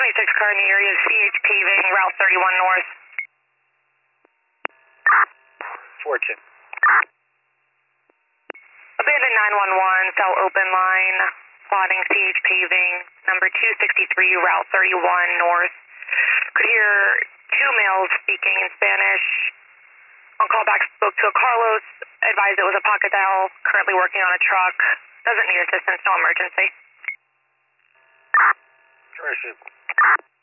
26 car in the area, CH paving, Route 31 North. Fortune. Abandoned 911, cell open line, plotting CH paving, number 263, Route 31 North. Could hear two males speaking in Spanish. On callback, spoke to a Carlos, advised it was a pocket dial, currently working on a truck. Doesn't need assistance, no emergency. Commission.